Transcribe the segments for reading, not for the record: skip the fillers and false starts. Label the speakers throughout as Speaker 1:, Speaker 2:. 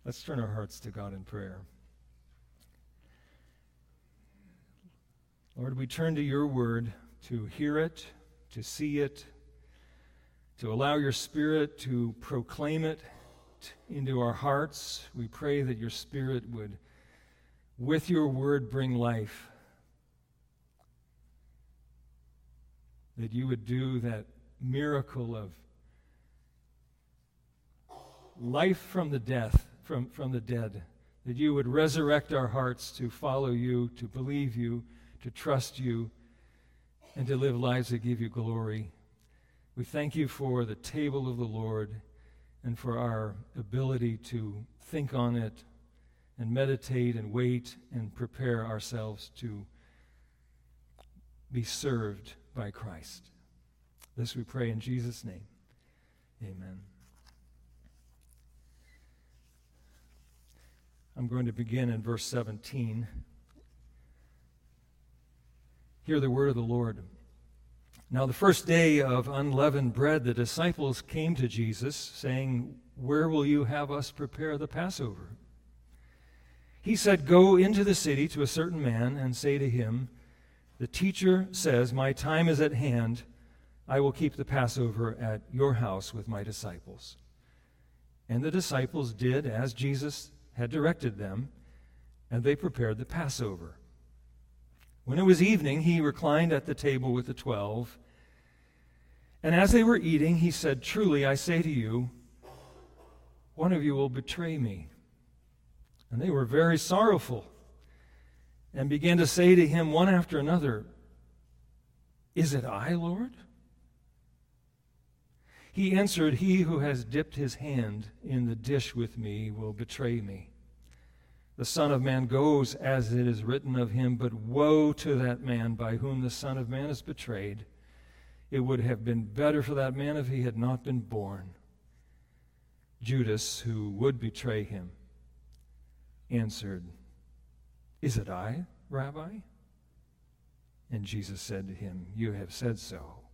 Speaker 1: Let's turn our hearts to God in prayer. Lord, we turn to your word to hear it, to see it, to allow your Spirit to proclaim it into our hearts. We pray that your Spirit would, with your word, bring life. That you would do that miracle of life from the death, from the dead. That you would resurrect our hearts to follow you, to believe you, to trust you, and to live lives that give you glory. We thank you for the table of the Lord and for our ability to think on it and meditate and wait and prepare ourselves to be served by Christ. This we pray in Jesus' name. Amen. I'm going to begin in verse 17. Hear the word of the Lord. Now the first day of unleavened bread, the disciples came to Jesus, saying, "Where will you have us prepare the Passover?" He said, "Go into the city to a certain man and say to him, 'The teacher says, my time is at hand. I will keep the Passover at your house with my disciples.' And the disciples did as Jesus had directed them, and they prepared the Passover. When it was evening, he reclined at the table with the 12. And as they were eating, he said, 'Truly, I say to you, one of you will betray me.' And they were very sorrowful and began to say to him one after another, 'Is it I, Lord?' He answered, 'He who has dipped his hand in the dish with me will betray me. The Son of Man goes as it is written of him, but woe to that man by whom the Son of Man is betrayed. It would have been better for that man if he had not been born.' Judas, who would betray him, answered, 'Is it I, Rabbi?' And Jesus said to him, 'You have said so.'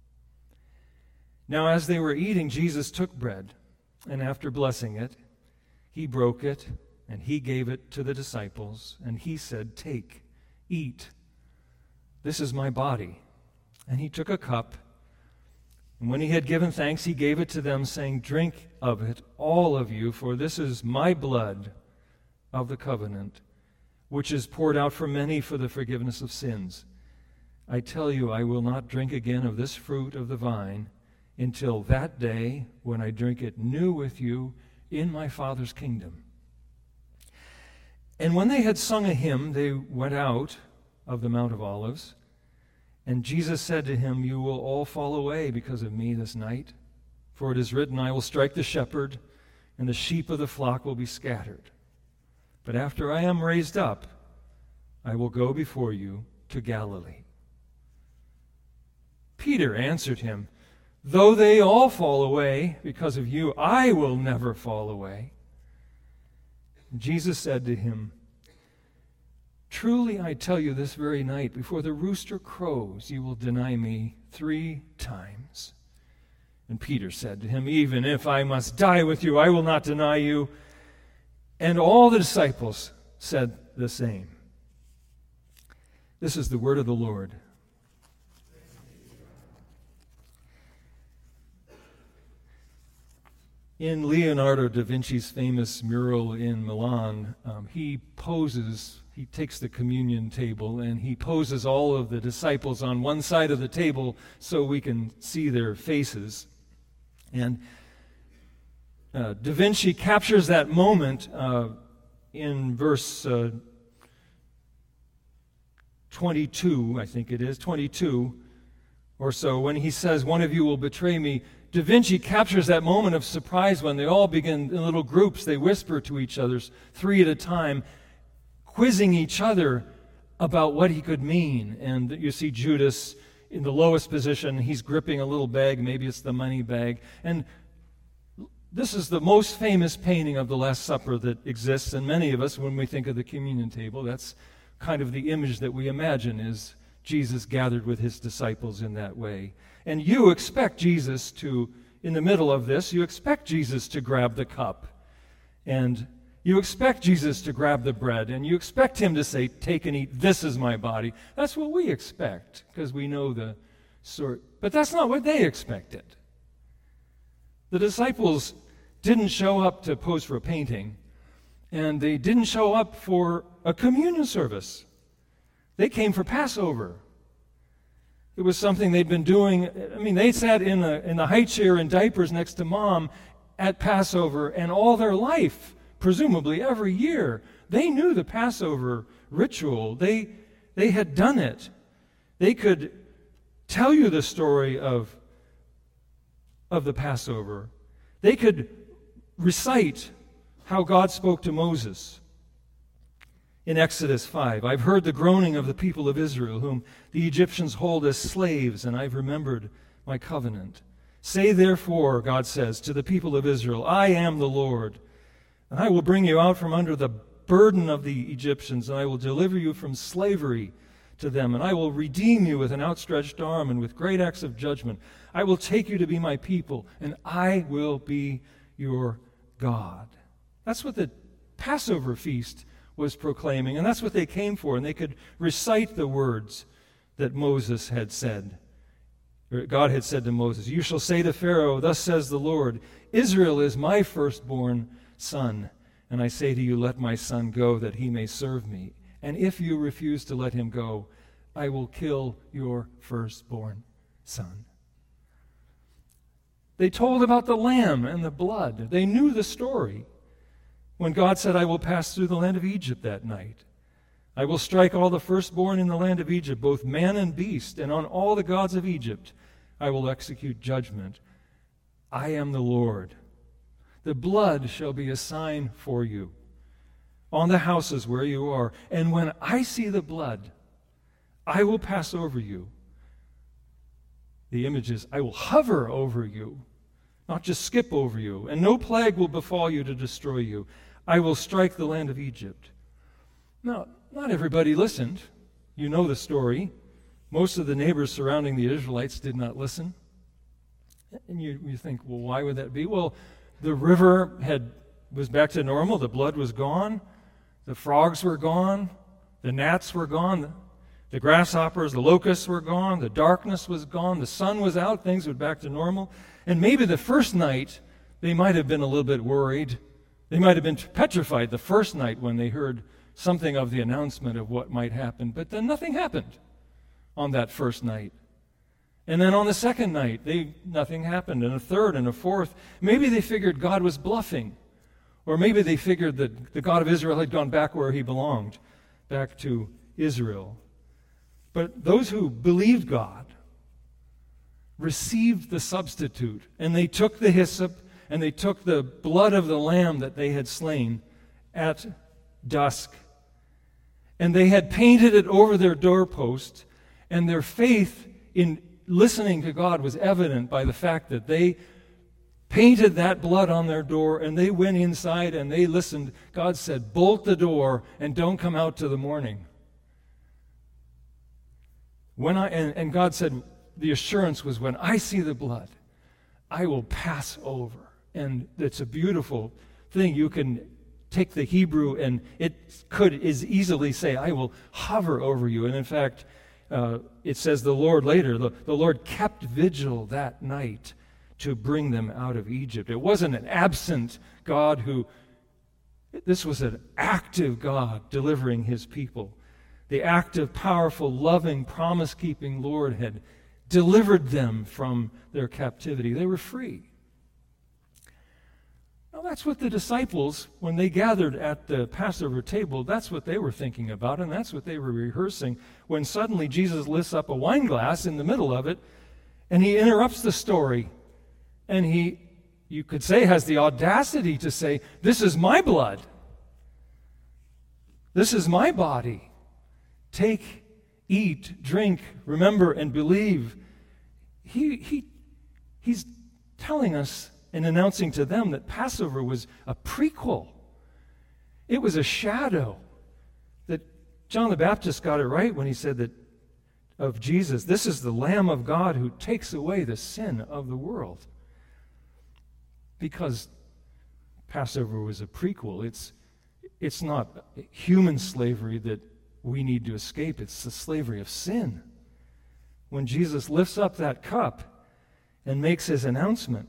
Speaker 1: Now as they were eating, Jesus took bread, and after blessing it, he broke it, and he gave it to the disciples, and he said, 'Take, eat. This is my body.' And he took a cup, and when he had given thanks, he gave it to them, saying, 'Drink of it, all of you, for this is my blood of the covenant, which is poured out for many for the forgiveness of sins. I tell you, I will not drink again of this fruit of the vine until that day when I drink it new with you in my Father's kingdom.' And when they had sung a hymn, they went out of the Mount of Olives. And Jesus said to him, 'You will all fall away because of me this night. For it is written, I will strike the shepherd, and the sheep of the flock will be scattered. But after I am raised up, I will go before you to Galilee.' Peter answered him, 'Though they all fall away because of you, I will never fall away.' Jesus said to him, 'Truly I tell you, this very night, before the rooster crows, you will deny me 3 times. And Peter said to him, 'Even if I must die with you, I will not deny you.' And all the disciples said the same." This is the word of the Lord. In Leonardo da Vinci's famous mural in Milan, he takes the communion table and he poses all of the disciples on one side of the table so we can see their faces. And Da Vinci captures that moment in verse 22, I think it is, 22 or so, when he says, "One of you will betray me." Da Vinci captures that moment of surprise when they all begin in little groups. They whisper to each other, 3 at a time, quizzing each other about what he could mean. And you see Judas in the lowest position. He's gripping a little bag. Maybe it's the money bag. And this is the most famous painting of the Last Supper that exists. And many of us, when we think of the communion table, that's kind of the image that we imagine is Jesus gathered with his disciples in that way. And you expect Jesus to, in the middle of this, you expect Jesus to grab the cup and You expect Jesus to grab the bread, and you expect him to say, "Take and eat, this is my body." That's what we expect, because we know the sort. But that's not what they expected. The disciples didn't show up to pose for a painting, and they didn't show up for a communion service. They came for Passover. It was something they'd been doing. I mean, they sat in the high chair in diapers next to Mom at Passover, and all their life, presumably every year, they knew the Passover ritual. They had done it. They could tell you the story of the Passover. They could recite how God spoke to Moses in Exodus 5. "I've heard the groaning of the people of Israel, whom the Egyptians hold as slaves, and I've remembered my covenant. Say therefore," God says, "to the people of Israel, I am the Lord, and I will bring you out from under the burden of the Egyptians, and I will deliver you from slavery to them, and I will redeem you with an outstretched arm and with great acts of judgment. I will take you to be my people, and I will be your God." That's what the Passover feast was proclaiming, and that's what they came for, and they could recite the words that Moses had said. God had said to Moses, "You shall say to Pharaoh, thus says the Lord, Israel is my firstborn son, and I say to you, let my son go that he may serve me. And if you refuse to let him go, I will kill your firstborn son." They told about the lamb and the blood. They knew the story. When God said, "I will pass through the land of Egypt that night. I will strike all the firstborn in the land of Egypt, both man and beast, and on all the gods of Egypt I will execute judgment. I am the Lord. The blood shall be a sign for you on the houses where you are. And when I see the blood, I will pass over you." The image is, I will hover over you, not just skip over you. "And no plague will befall you to destroy you. I will strike the land of Egypt." Now, not everybody listened. You know the story. Most of the neighbors surrounding the Israelites did not listen. And you think, well, why would that be? Well, the river was back to normal. The blood was gone. The frogs were gone. The gnats were gone. The grasshoppers, the locusts were gone. The darkness was gone. The sun was out. Things were back to normal. And maybe the first night, they might have been a little bit worried. They might have been petrified the first night when they heard something of the announcement of what might happen. But then nothing happened on that first night. And then on the second night, nothing happened. And a third and a fourth. Maybe they figured God was bluffing. Or maybe they figured that the God of Israel had gone back where he belonged, back to Israel. But those who believed God received the substitute, and they took the hyssop, and they took the blood of the lamb that they had slain at dusk, and they had painted it over their doorpost, and their faith in listening to God was evident by the fact that they painted that blood on their door, and they went inside and they listened. God said, "Bolt the door and don't come out till the morning." And God said, the assurance was, when I see the blood, I will pass over. And it's a beautiful thing. You can take the Hebrew, and it could as easily say, I will hover over you. And in fact, it says the Lord later, the Lord kept vigil that night to bring them out of Egypt. It wasn't an absent God this was an active God delivering his people. The active, powerful, loving, promise-keeping Lord had delivered them from their captivity. They were free. Now, that's what the disciples, when they gathered at the Passover table, that's what they were thinking about, and that's what they were rehearsing, when suddenly Jesus lifts up a wine glass in the middle of it, and he interrupts the story, and you could say, has the audacity to say, "This is my blood. This is my body. Take, eat, drink, remember, and believe." He's telling us and announcing to them that Passover was a prequel. It was a shadow. That John the Baptist got it right when he said that of Jesus, "This is the Lamb of God who takes away the sin of the world." Because Passover was a prequel. it's not human slavery that we need to escape. It's the slavery of sin. When Jesus lifts up that cup and makes his announcement,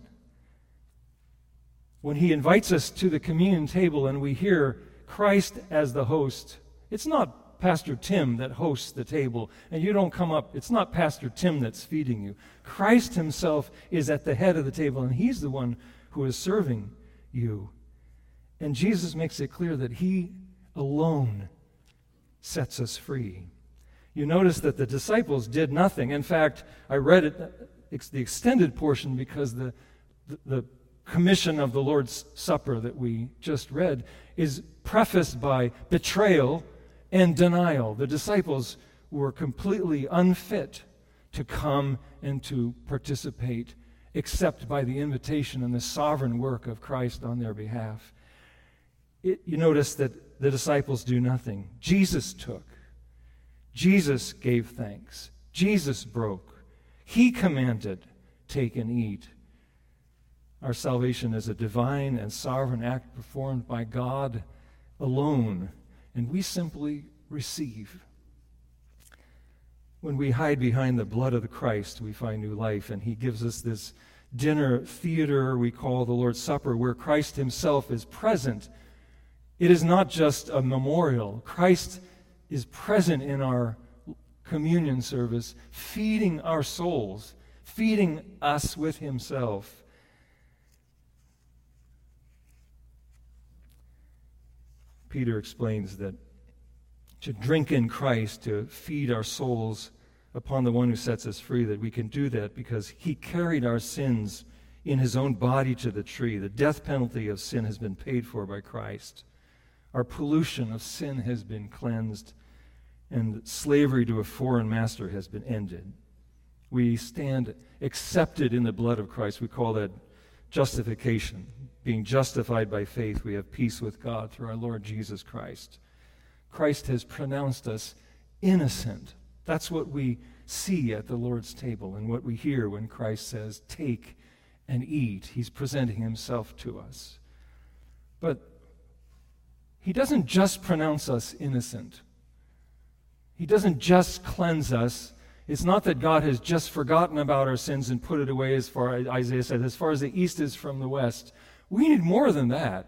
Speaker 1: when he invites us to the communion table and we hear Christ as the host, it's not Pastor Tim that hosts the table, and you don't come up, it's not Pastor Tim that's feeding you. Christ himself is at the head of the table, and he's the one who is serving you. And Jesus makes it clear that he alone sets us free. You notice that the disciples did nothing. In fact, I read the extended portion because the commission of the Lord's Supper that we just read is prefaced by betrayal and denial. The disciples were completely unfit to come and to participate except by the invitation and the sovereign work of Christ on their behalf. You notice that the disciples do nothing. Jesus took. Jesus gave thanks. Jesus broke. He commanded, take and eat. Our salvation is a divine and sovereign act performed by God alone, and we simply receive. When we hide behind the blood of the Christ, we find new life, and he gives us this dinner theater we call the Lord's Supper, where Christ himself is present. It is not just a memorial. Christ is present in our communion service, feeding our souls, feeding us with himself. Peter explains that to drink in Christ, to feed our souls upon the one who sets us free, that we can do that because he carried our sins in his own body to the tree. The death penalty of sin has been paid for by Christ. Our pollution of sin has been cleansed, and slavery to a foreign master has been ended. We stand accepted in the blood of Christ. We call that justification. Being justified by faith, we have peace with God through our Lord Jesus Christ. Christ has pronounced us innocent. That's what we see at the Lord's table and what we hear when Christ says, take and eat. He's presenting himself to us. But he doesn't just pronounce us innocent. He doesn't just cleanse us. It's not that God has just forgotten about our sins and put it away, as far as Isaiah said, as far as the east is from the west. We need more than that.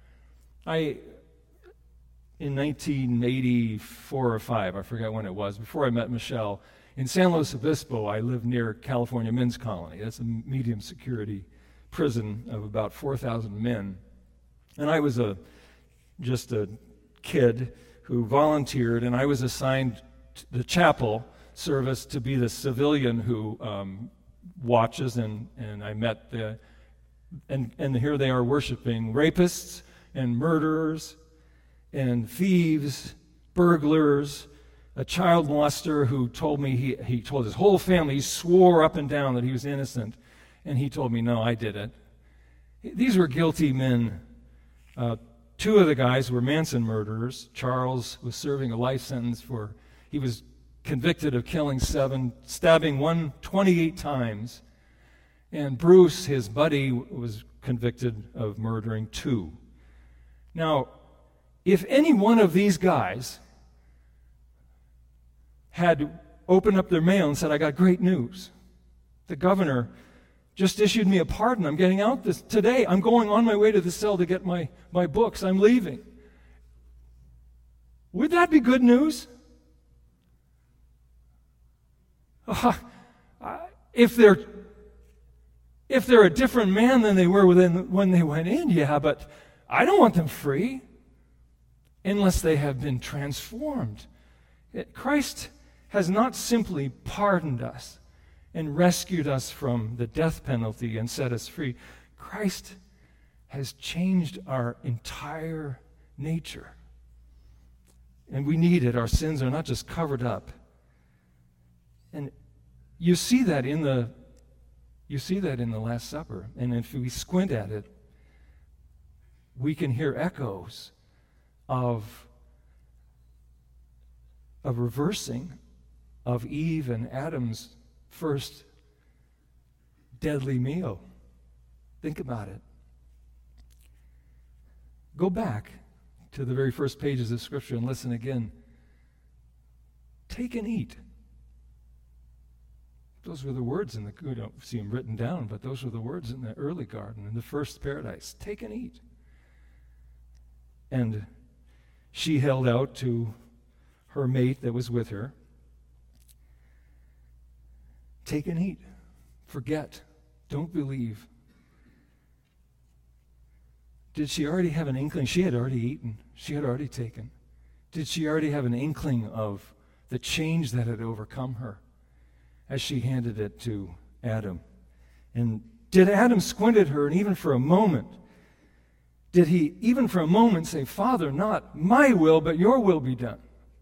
Speaker 1: In 1984 or 5, I forget when it was, before I met Michelle, in San Luis Obispo, I lived near California Men's Colony. That's a medium security prison of about 4,000 men. And I was just a kid who volunteered, and I was assigned to the chapel service to be the civilian who watches, and I met and here they are worshiping rapists and murderers and thieves, burglars, a child molester who told me he told his whole family, he swore up and down that he was innocent, and he told me, no, I did it. These were guilty men. Two of the guys were Manson murderers. Charles was serving a life sentence he was convicted of killing 7, stabbing one 28 times. And Bruce, his buddy, was convicted of murdering 2. Now, if any one of these guys had opened up their mail and said, I got great news. The governor just issued me a pardon. I'm getting out today. I'm going on my way to the cell to get my books. I'm leaving. Would that be good news? If they're a different man than they were when they went in, yeah, but I don't want them free unless they have been transformed. Christ has not simply pardoned us and rescued us from the death penalty and set us free. Christ has changed our entire nature. And we need it. Our sins are not just covered up. And you see that in the Last Supper. And if we squint at it, we can hear echoes of a reversing of Eve and Adam's first deadly meal. Think about it. Go back to the very first pages of Scripture and listen again. Take and eat. Those were the words we don't see them written down, but those were the words in the early garden, in the first paradise. Take and eat. And she held out to her mate that was with her. Take and eat. Forget. Don't believe. Did she already have an inkling? She had already eaten. She had already taken. Did she already have an inkling of the change that had overcome her as she handed it to Adam? And did Adam squint at her, and even for a moment, did he even for a moment say, Father, not my will, but your will be done?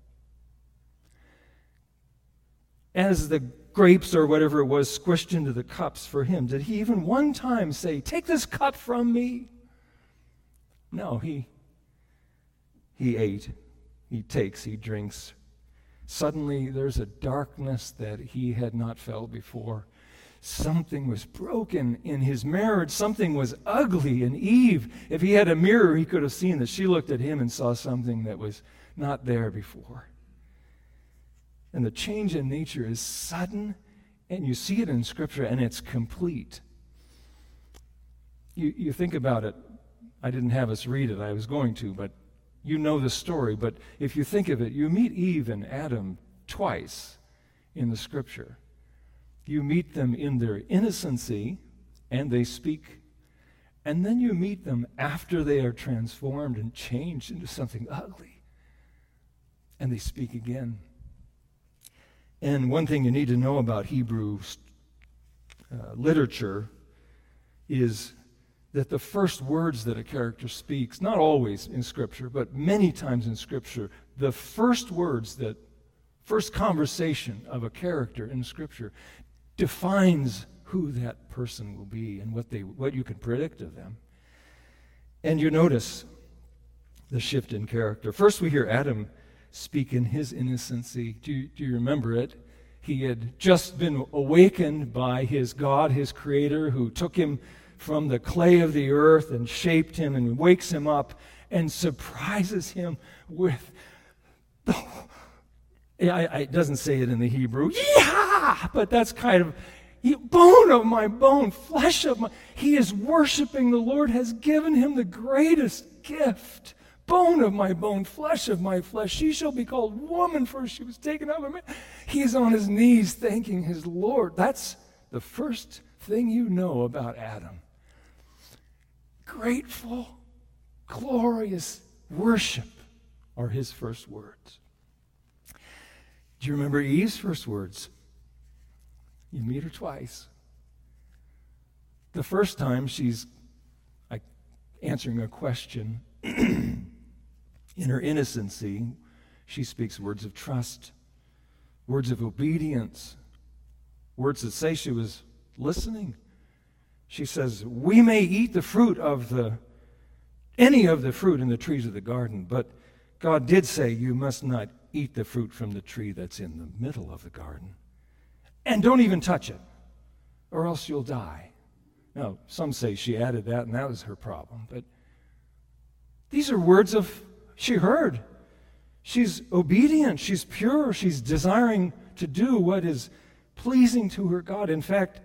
Speaker 1: As the grapes or whatever it was squished into the cups for him, did he even one time say, take this cup from me? No, he ate, he takes, he drinks. Suddenly there's a darkness that he had not felt before. Something was broken in his marriage. Something was ugly in Eve. If he had a mirror, he could have seen that she looked at him and saw something that was not there before. And the change in nature is sudden, and you see it in Scripture, and it's complete. You think about it. I didn't have us read it. I was going to, but you know the story. But if you think of it, you meet Eve and Adam twice in the Scripture. You meet them in their innocency, and they speak. And then you meet them after they are transformed and changed into something ugly. And they speak again. And one thing you need to know about Hebrew literature is that the first words that a character speaks, not always in Scripture, but many times in Scripture, the first words, that first conversation of a character in Scripture defines who that person will be and what you can predict of them. And you notice the shift in character. First we hear Adam speak in his innocency. Do you remember it? He had just been awakened by his God, his Creator, who took him from the clay of the earth and shaped him and wakes him up and surprises him with it doesn't say it in the Hebrew, yeah, but that's kind of bone of my bone, flesh of my. He is worshiping the Lord, has given him the greatest gift. Bone of my bone, flesh of my flesh. She shall be called woman, for she was taken out of man. He is on his knees thanking his Lord. That's the first thing you know about Adam. Grateful, glorious worship are his first words. Do you remember Eve's first words? You meet her twice. The first time she's answering a question. In her innocency, she speaks words of trust, words of obedience, words that say she was listening. She says, we may eat the fruit of any of the fruit in the trees of the garden, but God did say you must not eat the fruit from the tree that's in the middle of the garden. And don't even touch it, or else you'll die. Now, some say she added that and that was her problem, but these are words she heard. She's obedient, she's pure, she's desiring to do what is pleasing to her God. In fact,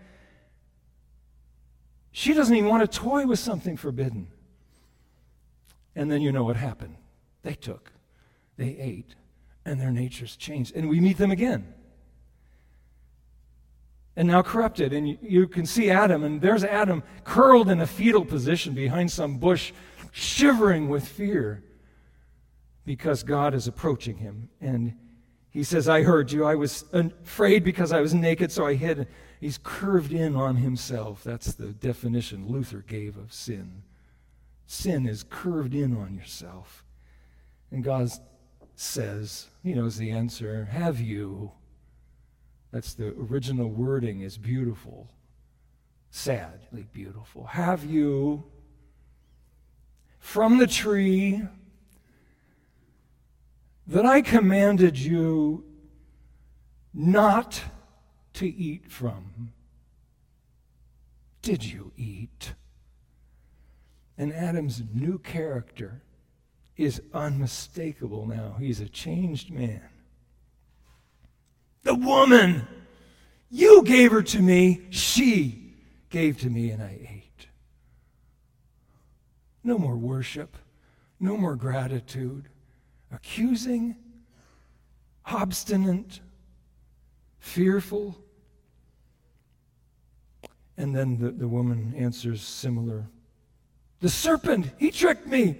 Speaker 1: she doesn't even want to toy with something forbidden. And then you know what happened. They ate, and their natures changed. And we meet them again. And now corrupted. And you can see Adam, and there's Adam curled in a fetal position behind some bush, shivering with fear because God is approaching him. And he says, I heard you. I was afraid because I was naked, so I hid. He's curved in on himself. That's the definition Luther gave of sin. Sin is curved in on yourself. And God says, he knows the answer, have you. That's the original wording, is beautiful. Sadly beautiful. Have you from the tree that I commanded you not to eat from, did you eat? And Adam's new character is unmistakable now. He's a changed man. The woman, you gave her to me, she gave to me, and I ate. No more worship, no more gratitude. Accusing, obstinate, fearful. And then the woman answers similar. The serpent, he tricked me.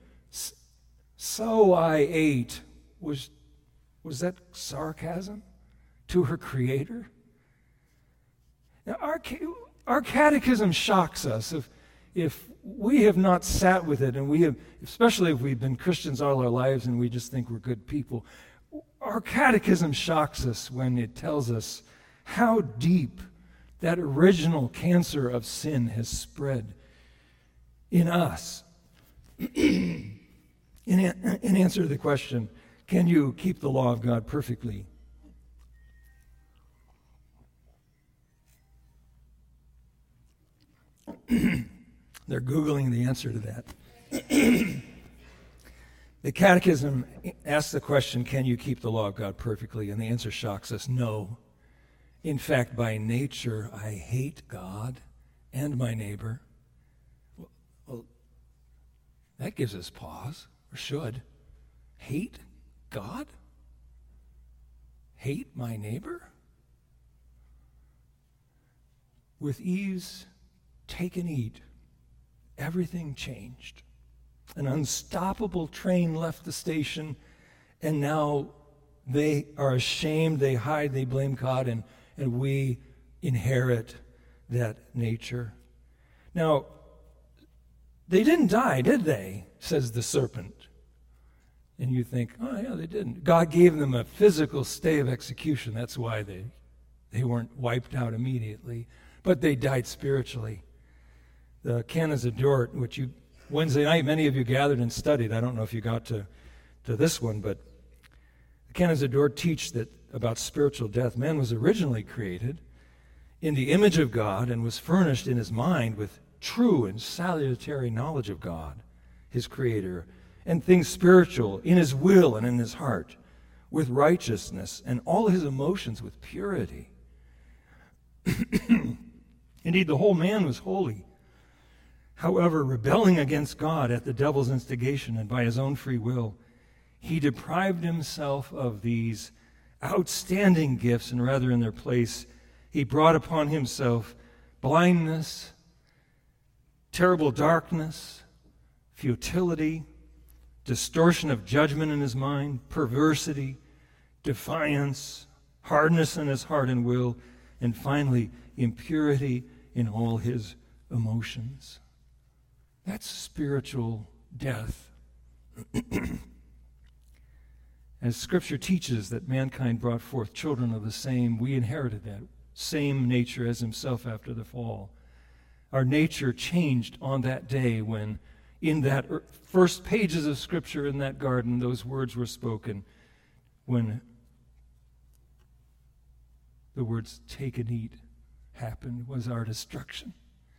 Speaker 1: So I ate. Was that sarcasm to her creator? Now our catechism shocks us if we have not sat with it, and we have, especially if we've been Christians all our lives and we just think we're good people. Our catechism shocks us when it tells us how deep that original cancer of sin has spread in us. In answer to the question, can you keep the law of God perfectly? They're Googling the answer to that. The Catechism asks the question, can you keep the law of God perfectly? And the answer shocks us, no. In fact, by nature, I hate God and my neighbor. Well, that gives us pause, or should. Hate God? Hate my neighbor? With ease, take and eat. Everything changed. An unstoppable train left the station, and now they are ashamed, they hide, they blame God, and we inherit that nature. Now, they didn't die, did they? Says the serpent. And you think, oh yeah, they didn't. God gave them a physical stay of execution. That's why they weren't wiped out immediately. But they died spiritually. The Canons of Dort, which Wednesday night many of you gathered and studied. I don't know if you got to this one, but the Canons of Dort teach that about spiritual death. Man was originally created in the image of God and was furnished in his mind with true and salutary knowledge of God, his Creator, and things spiritual in his will and in his heart, with righteousness, and all his emotions with purity. Indeed, the whole man was holy. However, rebelling against God at the devil's instigation and by his own free will, he deprived himself of these outstanding gifts, and rather in their place, he brought upon himself blindness, terrible darkness, futility, distortion of judgment in his mind, perversity, defiance, hardness in his heart and will, and finally, impurity in all his emotions. That's spiritual death. As Scripture teaches that mankind brought forth children of the same, we inherited that same nature as himself after the fall. Our nature changed on that day when, in that first pages of Scripture in that garden, those words were spoken, when the words, take and eat, happened, was our destruction.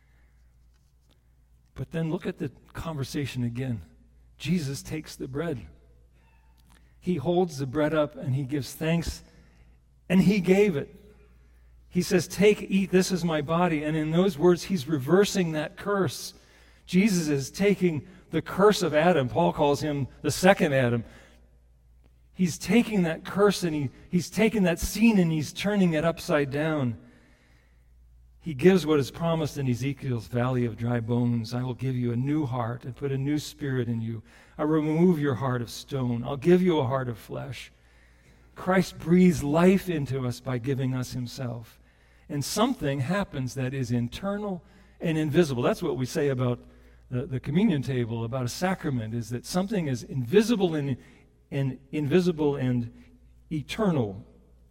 Speaker 1: But then look at the conversation again. Jesus takes the bread. He holds the bread up and he gives thanks, and he gave it. He says, take, eat, this is my body. And in those words, he's reversing that curse. Jesus is taking the curse of Adam. Paul calls him the second Adam. He's taking that curse and he's taking that scene and he's turning it upside down. He gives what is promised in Ezekiel's valley of dry bones. I will give you a new heart and put a new spirit in you. I will remove your heart of stone. I'll give you a heart of flesh. Christ breathes life into us by giving us himself. And something happens that is internal and invisible. That's what we say about the communion table, about a sacrament, is that something is invisible and invisible and eternal.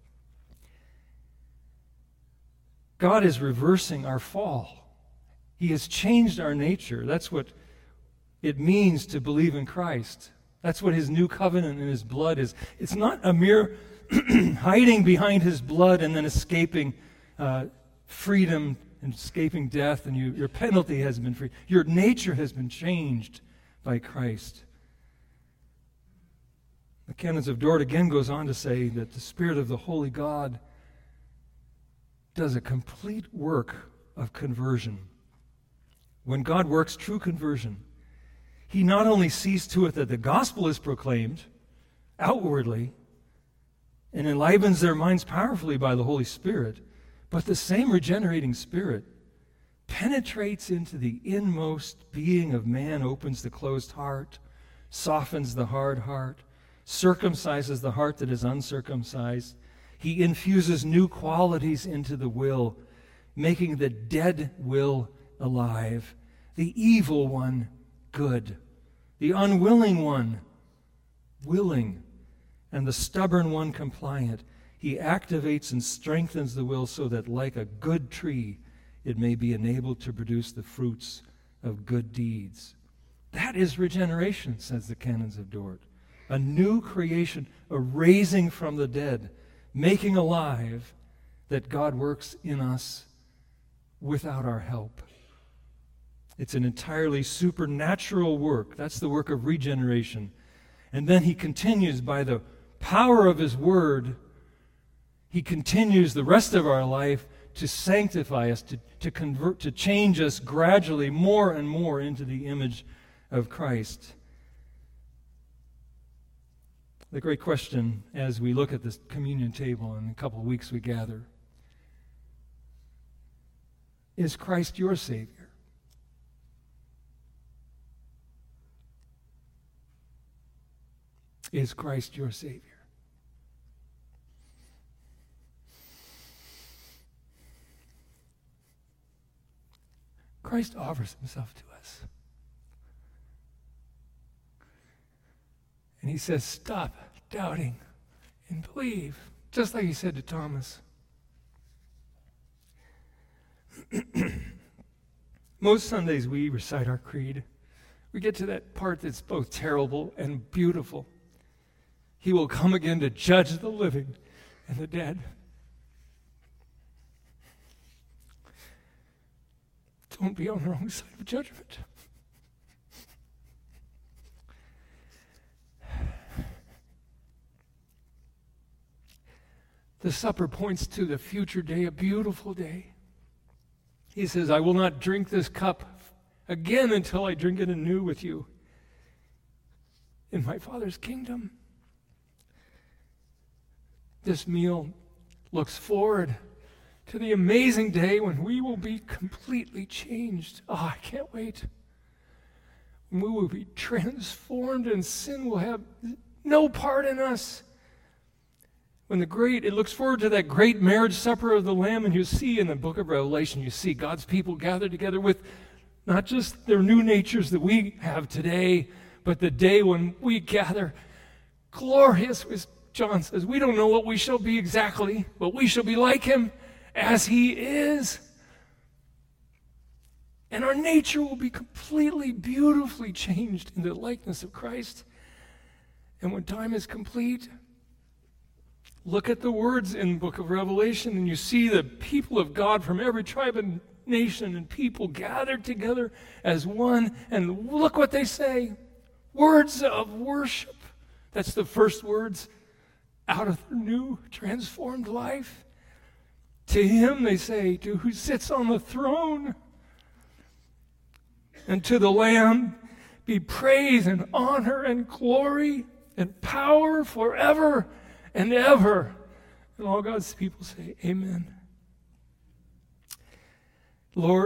Speaker 1: God is reversing our fall. He has changed our nature. That's what it means to believe in Christ. That's what his new covenant in his blood is. It's not a mere hiding behind his blood and then escaping freedom and escaping death, and your penalty has been free. Your nature has been changed by Christ. The Canons of Dort again goes on to say that the Spirit of the Holy God does a complete work of conversion. When God works true conversion, he not only sees to it that the gospel is proclaimed outwardly and enlivens their minds powerfully by the Holy Spirit, but the same regenerating Spirit penetrates into the inmost being of man, opens the closed heart, softens the hard heart, circumcises the heart that is uncircumcised. He infuses new qualities into the will, making the dead will alive, the evil one good, the unwilling one willing, and the stubborn one compliant. He activates and strengthens the will so that, like a good tree, it may be enabled to produce the fruits of good deeds. That is regeneration, says the Canons of Dort. A new creation, a raising from the dead, making alive that God works in us without our help. It's an entirely supernatural work. That's the work of regeneration. And then he continues by the power of his word. He continues the rest of our life to sanctify us, to convert, to change us gradually more and more into the image of Christ. The great question as we look at this communion table in a couple of weeks we gather, is Christ your Savior? Is Christ your Savior? Christ offers himself to us. And he says, stop doubting and believe, just like he said to Thomas. Most Sundays we recite our creed. We get to that part that's both terrible and beautiful. He will come again to judge the living and the dead. Don't be on the wrong side of judgment. The supper points to the future day, a beautiful day. He says, I will not drink this cup again until I drink it anew with you in my Father's kingdom. This meal looks forward to the amazing day when we will be completely changed. Oh, I can't wait. When we will be transformed and sin will have no part in us. It looks forward to that great marriage supper of the Lamb, and you see in the book of Revelation, you see God's people gathered together with not just their new natures that we have today, but the day when we gather glorious, as John says, we don't know what we shall be exactly, but we shall be like him as he is. And our nature will be completely, beautifully changed into the likeness of Christ. And when time is complete, look at the words in the book of Revelation, and you see the people of God from every tribe and nation and people gathered together as one, and look what they say. Words of worship. That's the first words out of their new, transformed life. To him, they say, to who sits on the throne, and to the Lamb be praise and honor and glory and power forever and ever. And all God's people say, amen. Lord,